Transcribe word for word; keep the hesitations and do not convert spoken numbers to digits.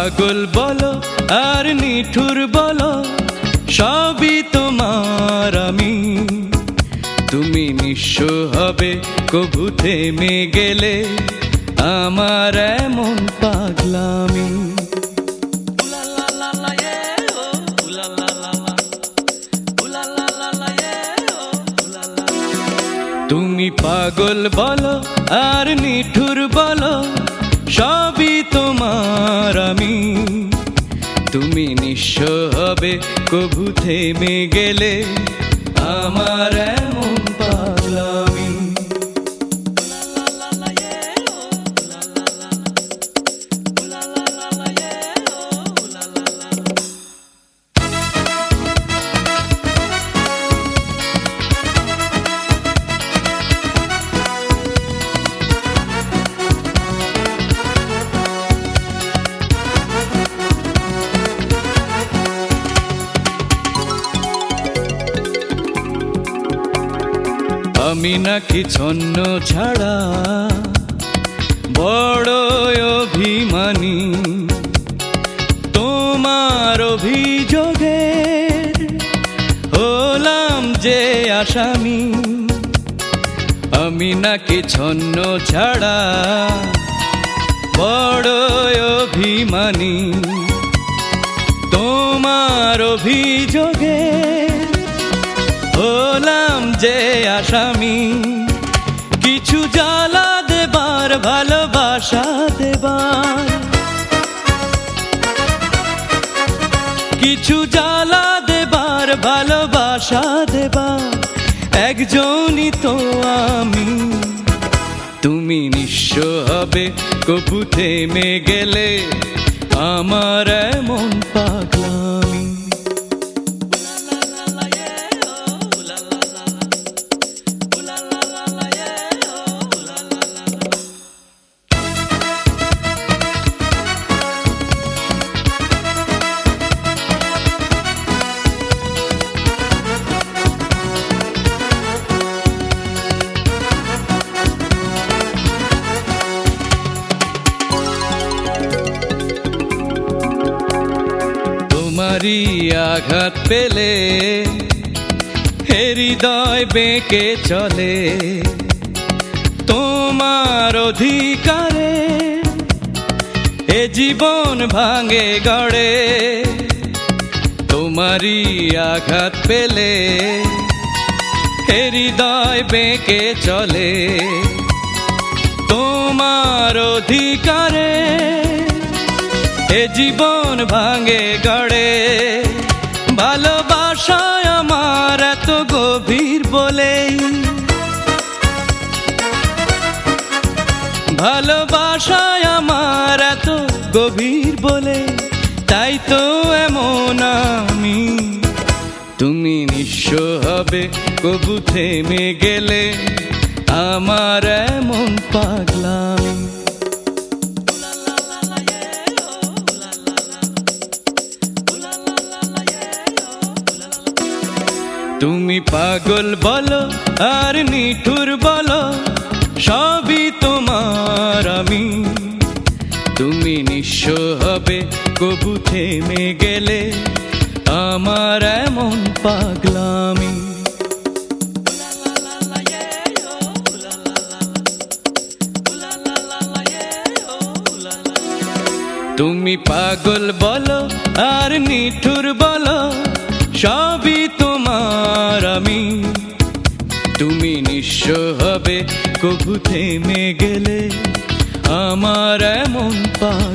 পাগল বলো আর নিঠুর বলো, সবই তোমার আমি। তুমি নিঃস্ব হবে কবু থেমে গেলে, আমার এমন পাগলামি। তুমি পাগল বলো আর নিঠুর বলো, সবই তোমার আমি। তুমি নিঃস্ব হবে কবু থেমে গেলে, আমার এমন পাগলামি। আমি নাকি ছন্ন ছাড়া বড় অভিমানী, তোমার অভিযোগে হলাম যে আসামি। আমি নাকি ছন্ন ছাড়া বড় অভিমানী, তোমার অভিযোগে হলাম যে আসামি। কিছু জ্বালা দেবার ভালোবাসা দেবার, কিছু জ্বালা দেবার ভালোবাসা দেবার একজনই তো আমি। তুমি নিঃস্ব হবে কবু থেমে গেলে, আমার এমন পাগলামি। তোমারই আঘাত পেলে হৃদয় বেঁকে চলে, তোমার অধিকারে এ জীবন ভাঙে গড়ে। তোমারই আঘাত পেলে হৃদয় বেঁকে চলে, তোমার অধিকারে এ জীবন ভাঙে গড়ে। ভালোবাসায় আমার এত গভীর বলেই, ভালোবাসায় আমার এত গভীর বলে, তাই তো এমন আমি। তুমি নিঃস্ব হবে কবু থেমে গেলে, আমার এমন পাগলামি। তুমি পাগল বলো আর নিঠুর বলো, সবই তোমার আমি। তুমি নিঃস্ব হবে কবু থেমে গেলে, আমার এমন পাগলামি। তুমি পাগল বলো আর নিঠুর বলো, সবই তোমার আমি। তুমি নিঃস্ব হবে কবু থেমে গেলে, আমার এমন পা